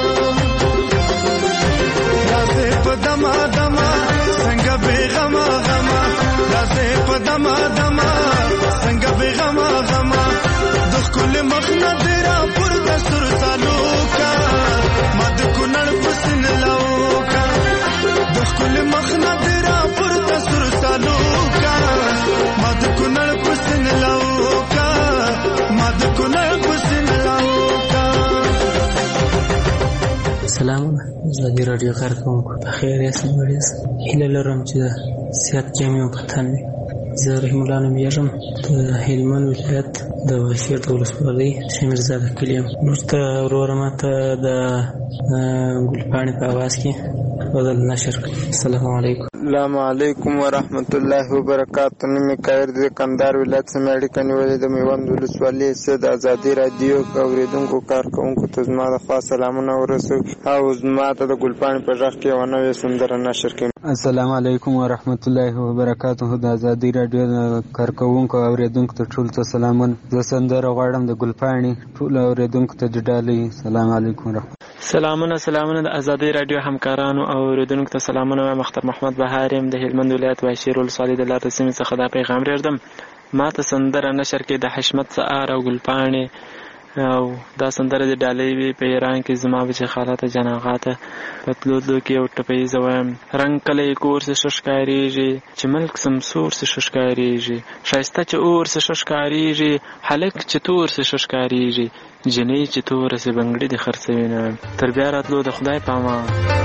رازه پدما دما څنګه بیغما غما رازه پدما دما څنګه بیغما غما د کل مخنا درا پر دسر سالوکا مد کونړ پسن لاوکا د کل مخنا درا پر دسر سالوکا مد کونړ پسن لاوکا مد کونړ پسن لاوکا. سلام زادي رادیو کارکونکو په خیر یاست وړاندې هیله لرم چې صحت جامع او پتن زه رحیم الله نوم یږم د هلمند ولایت د واشیر د ولسوالۍ شمیرزاده کلي یم. وروسته وروره ماته د ګلپاڼې په اواز کې غزل نشر کړي. السلام علیکم. السلام علیکم ورحمت الله وبرکاتو. نوم یې کایر د کندهار ولایت څخه اړیکه نیولې د میوند ولسوالۍ څخه د ازادي رادیو اوریدونکو کارکونکو ته زما د خاص سلامونه ورسوي او زما ته د ګلپاڼې په غږ کې یوه نوې سندره نشر کړم. السلام علیکم ورحمت الله وبرکاتو. د ازادي رادیو کارکونکو اوریدونکو ته ټول ته سلامونه. زه سندره غواړم د ګلپاڼې ټول اوریدونکو ته ډډالۍ. السلام علیکم ورحمت. سلامونه سلامونه د ازادي رادیو همکارانو او اوریدونکو ته سلامونه. مختار محمد بهار يم د هلمند ولایت واشیر ولسوالۍ د لارې سیمې څخه دا پیغام لرم. ما ته سندره نشر کې د حشمت سعار او ګلپاڼې او دا سندره د ډالۍ وی په ایران کې زما بچ خالاته جناغاته پتلودلو کې او ټپې زویم رنگ کله کور سے ششکاریږي چې ملک سمسور سے ششکاریږي شایسته چې اور سے ششکاریږي حلق چې تور سے ششکاریږي جنې چې تور سے بنگړي د خرڅوینه تر بیا راتلو د خدای پامان.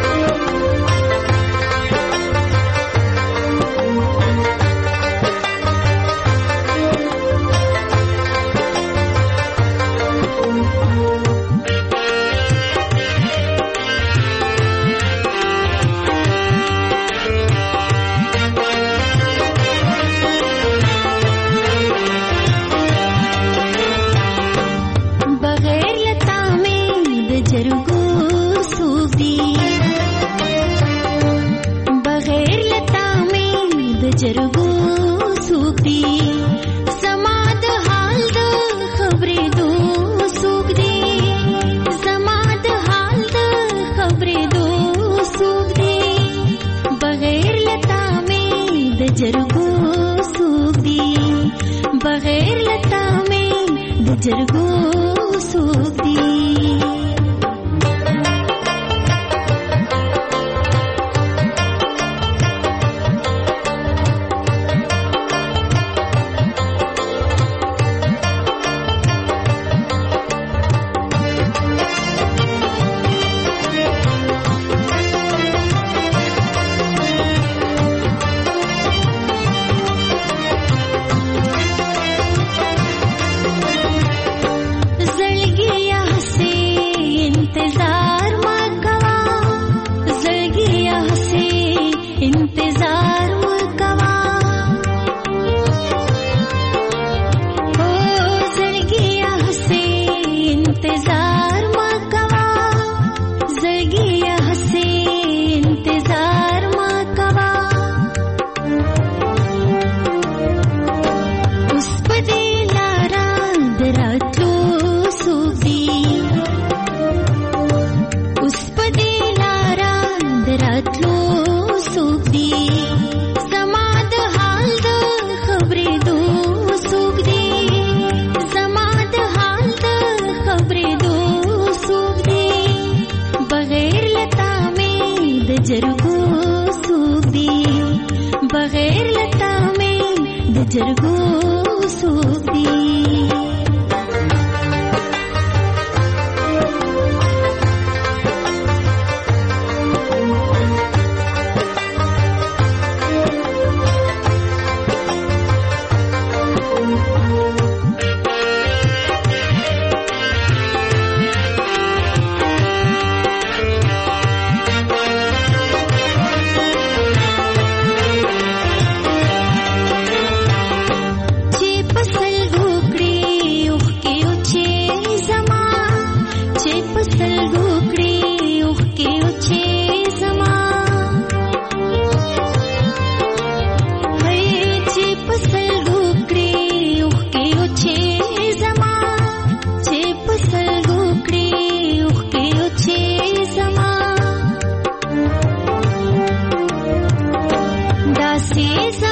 जरगो सूख दी समाद हाल द खबरे दो सूख दी समाद हाल द खबरे दो सूख दी बगैर लता में द जरगो सूख दी बगैर लता में द जरगो सूख दी.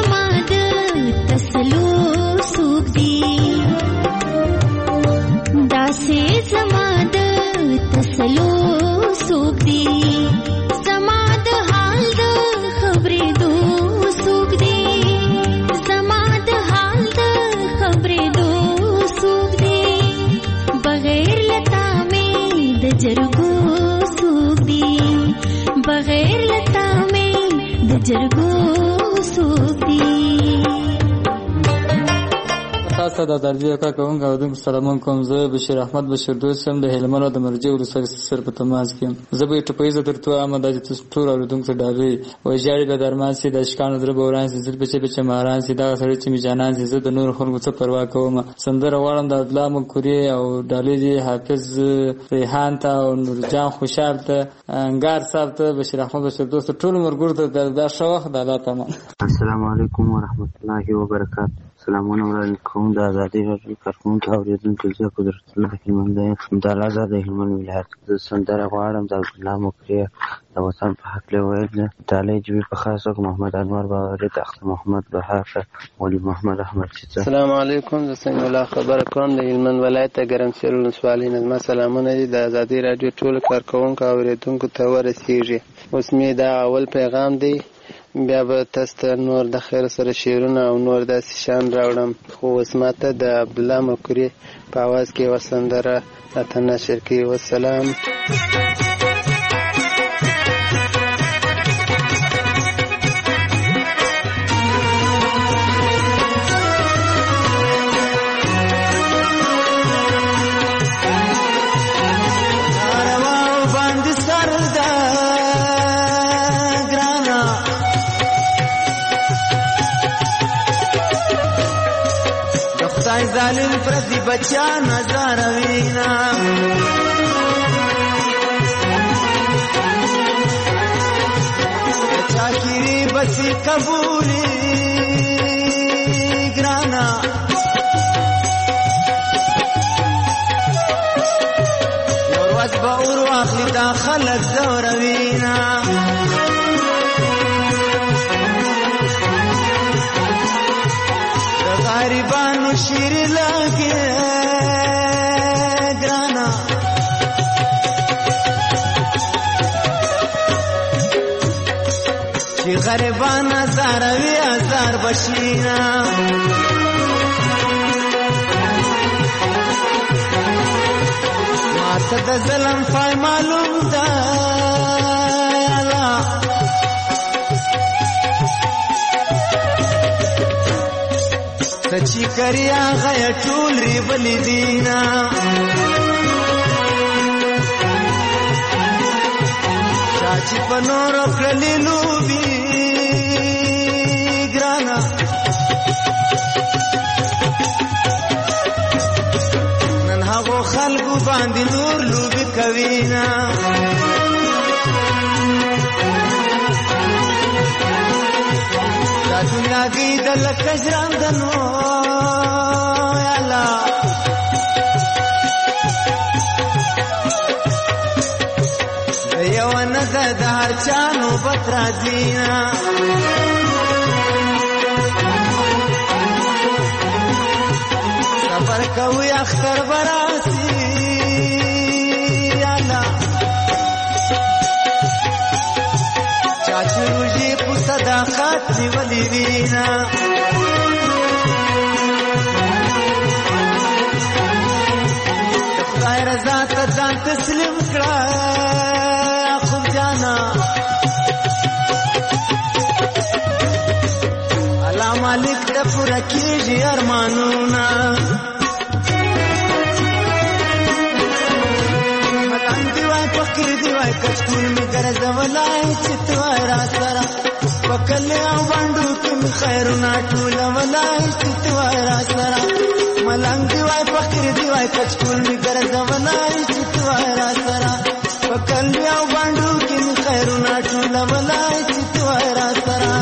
زما د تسلو سوق دی داسې زما د تسلو سوق دی زما د حال د خبرې دو سوق دی زما د حال د خبرې دو سوق دی بغیر لتا مې د جرګو سوق دی بغیر لتا مې د جرګو سوق دی تاسو د درجه کا کوم غوډم سلام کوم زه بشیر احمد بشیر دوست هم د هلمند د مرجع ولسوالۍ سره په تماس کې زه به ټپې زه درته امه د ټول اوردونکو ډالې او جاري به درمان سي د شکانو در بوران سي زل بچي بچي ماران سي دا سره چې می جانان سي زه د نور خلکو څخه پروا کوم سندره واړم د اسلام کوري او ډالې دي حافظ ریحان ته او نورجان خوشحال ته انګار صاحب ته بشیر احمد بشیر دوست ټول مرګور ته دا شوخ د الله تعالی. السلام علیکم ورحمت الله وبرکاته. سلامونه وعلیکم د ازادي راډیو کارکونکو اوریدونکو زه قدرت الله هلمند د آزاد هلمند ولایت د سندره غواړم د الله مکریا د وطن په حق له وایي د تعالی جوی په خاصه محمد انور باوري د اخت محمد بهار ولی محمد احمد چیتا. السلام علیکم زه څنګه الله خبر کوم د هلمند ولایت ګرمسیر ولسوالۍ نه سلامونه دي د ازادي راډیو ټول کارکونکو اوریدونکو ته ورسیږي. اوس می دا اول پیغام دی بیا به تاسو ته نور د خیر سره شعرونه او نور داسې شیان راوړم خو اوس ماته د عبدالله مکري په اواز کې یوه سندره راته نشر کړي. والسلام. ظالم پردی بچا نظر وینا چاکری بسی قبولی گرانا یوروز با اورو اخلی دا خلق زور وینا غریبانو شیر لگے گرانا چی غریبان ازاروی ازار بشینا ماتا دا ظلم فای معلوم دا سچی کریا غیا ټول ری بلی دینا چاچی پنور کړلی لوبي ګرانا نن هغه خلکو باندې نور لوبي کوینا دنیا کی دل کجران دنو یا اللہ دیوان دا دار چانو بطرا دینا سفر کوئی اختر براسی یا اللہ چاچو روجی پو صداقات نیولی وینا خدای رضا تا ځان تسلیم کړه خوب جانا الله مالک د پوره کیږي ارمانونه ملنګ دی وای فقیر دی وای کچکول می ګرځولای چې تو را سره وکله او باندې کوم خیرونه ټول ولای چې تو را سره ملنګ دی وای فقیر دی وای کچکول می ګرځولای چې تو را سره وکله او باندې کوم خیرونه ټول ولای چې تو را سره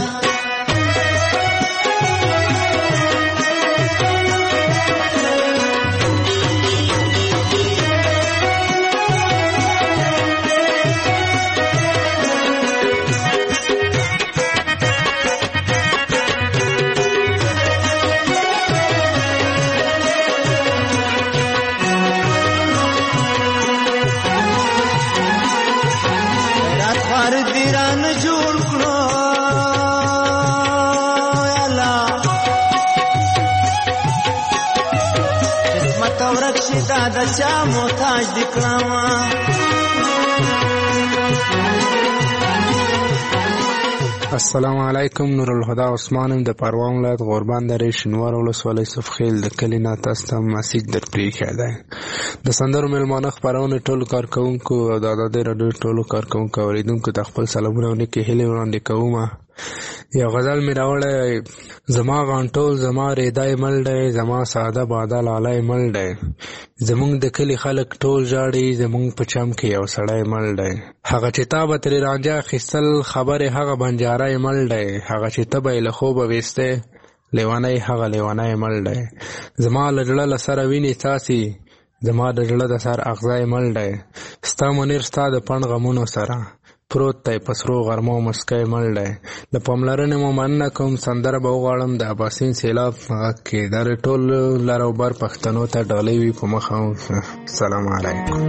شدا د چا محتاج د کړم السلام علیکم. نور الهدى عثمان د پروان ولایت غوربند درې شینوار ولسوالۍ صفخیل د کلي نه تاسو ته مسیج در پرېښی دی. د سندرو میلمانه خپرونې ټولو کارکوونکو او د ازادۍ راډیو ټولو کارکوونکو اورېدونکو ته خپل سلامونه او نیکې هیلې وړاندې کوم. یو غزل مې راوړی: زما غانټول زما ریدای مل دی، زما ساده باده لالی مل دی، زمونږ د کلي خلک ټول ژاړي، زمونږ په چم کې یو سړی مل دی. هغه چې تا به ترې رانجه اخیستل خبرې هغه بنجاری مل دی، هغه چې ته به یې له خوبه ویستی لیونی هغه لیونی مل دی. زما له زړه له سره وینې څاڅي، زما د زړه د سر اغزی مل دی. ستا منیر ستا د پڼ غمونو سره پروت دی په سرو غرمو مسکی مل دی. له پاملرنې مو مننه کوم، سندره به وغواړم د اباسین سیلاب په غږ کې. دا ټول لر او بر پښتنو ته ډالۍ وي په مخه. السلام علیکم.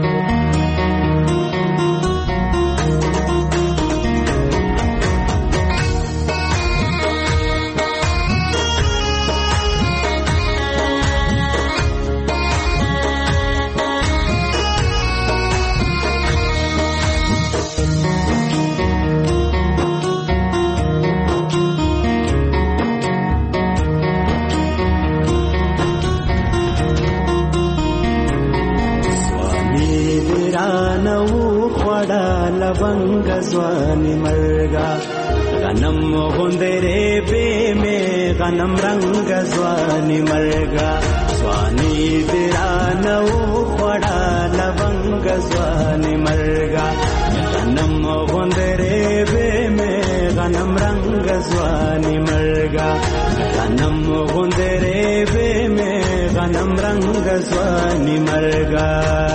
لونگ زوانی مرگا غنم غندرے بے میں غنم رنگ زوانی مرگا زوانی درانو خڑا لونگ زوانی مرگا غنم غندرے بے میں غنم رنگ زوانی مرگا غنم غندرے بے میں غنم رنگ زوانی مرگا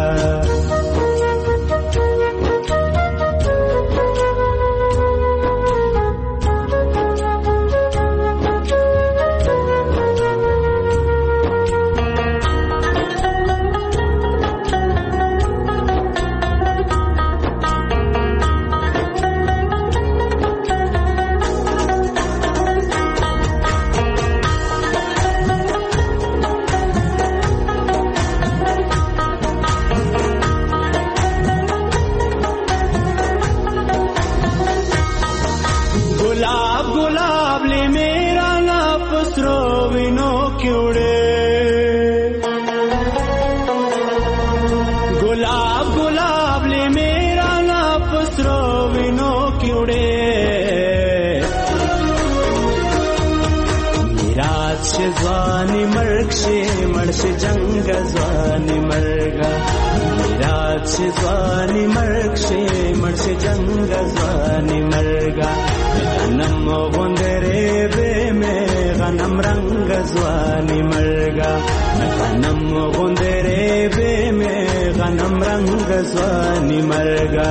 زوانی مرگ شی مرش جنگ زوانی مرگا میرات شی زوانی مرگ شی مرش جنگ زوانی مرگا غنم غندرے بے میں غنم رنگ زوانی مرگا غنم غندرے بے میں غنم رنگ زوانی مرگا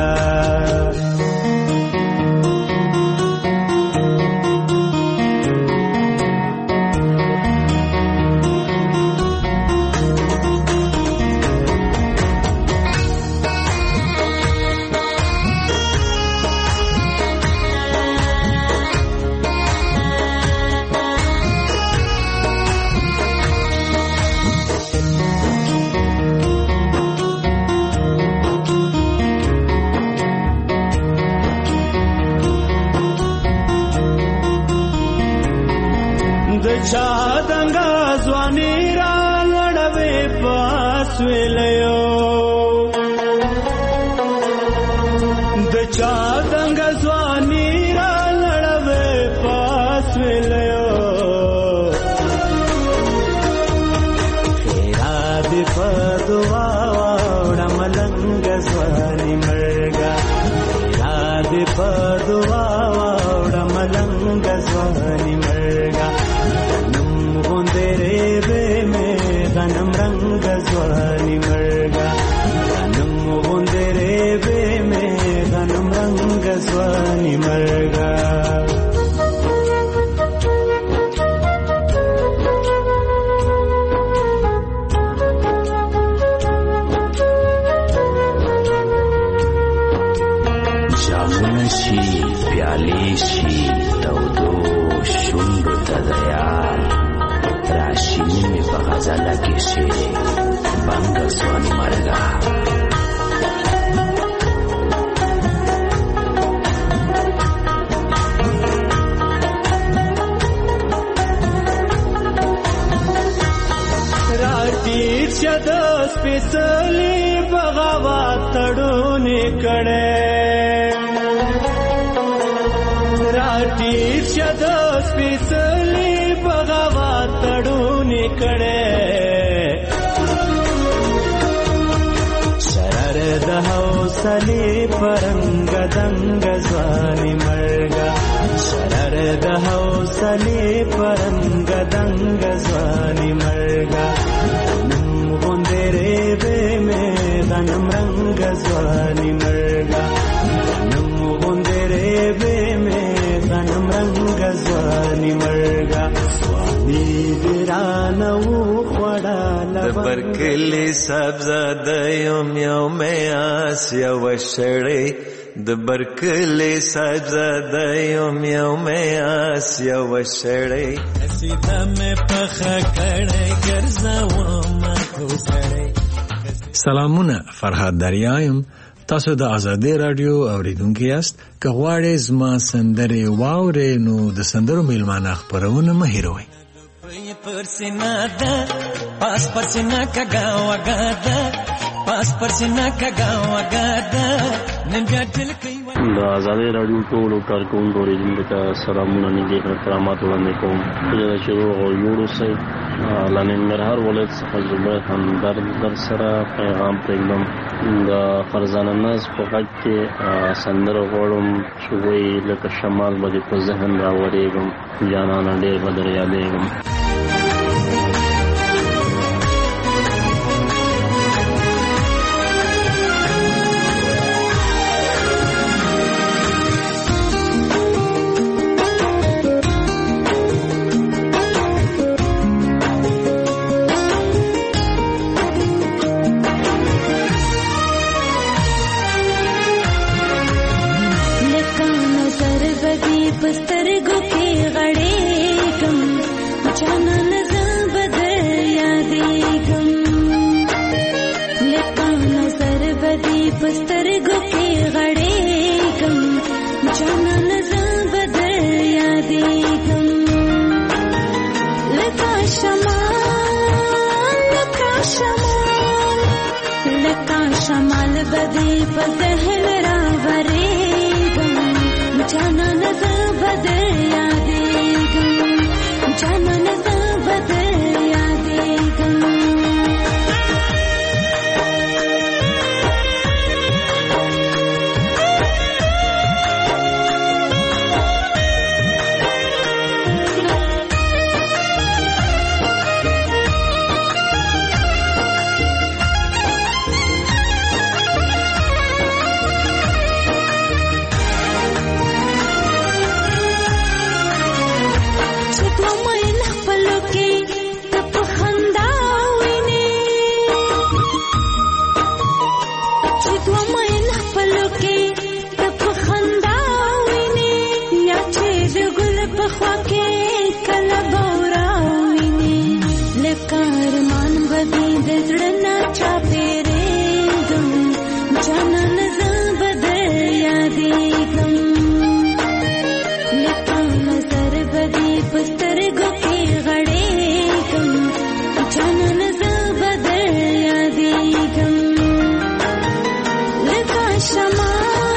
چادنگا زوانی را لڑوے پاس ویلیو د چادنگا زوانی را لڑوے پاس ویلیو خیرا دی پدوا وڑا ملنگ زوانی مرگا خیرا دی پدوا وڑا ملنگ زوانی مرگا غنم رنگ زوانی مرگا غنم غندرے بے میں غنم رنگ زوانی مرگا جامون شی پیالی شی تودو شنڈو تدیار راشینی می په غزله کې شي banga swani marga. راټیر شد سپیڅلی بغاوت تړونې کړې راټیر شد سپیڅلی بغاوت تړونې کړې شرر د حوصلې پرنګ دنګ ځواني مرګه شرر د حوصلې پرنګ دنګ ځواني مرګه نم غوندې ریبې مې غنم رنګ ځواني مرګه نم غوندې ریبې مې غنم رنګ ځواني مرګه ځواني دې رانه وخوړه د برکلي سبزه د یوم یوم آس یوه شړۍ د برکلي سبزه د یوم یوم آس یوه شړۍ قصیده مې پخه کړې ګرځومه کوسړۍ. سلامونه، فرهاد دریایم. تاسو د آزادۍ رادیو اوریدونکي یاست. که غواړئ زما سندرې واورئ نو د سندرو میلمانه خپرونه مه هېروئ. پرسینا ده پاس پرسینا کګا وګا ده پاس پرسینا کګا وګا ده نن بیا دل کوي. د آزادۍ رادیو ټولو کارکوونکو اوریدونکو ته سلامونه نږدې احترامات وړاندې کوم. زه چې روغ او جوړ اوسئ. له ننګرهار ولایت څخه زبیر همدرد در سره پیغام پرېږدم. د فرزانه ناز په غږ کې سندره غواړم چې وایي لکه شمال به دې په ذهن راورېږم جانانه ډېر به در یادېږم.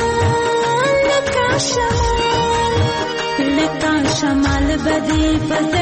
شمال بدی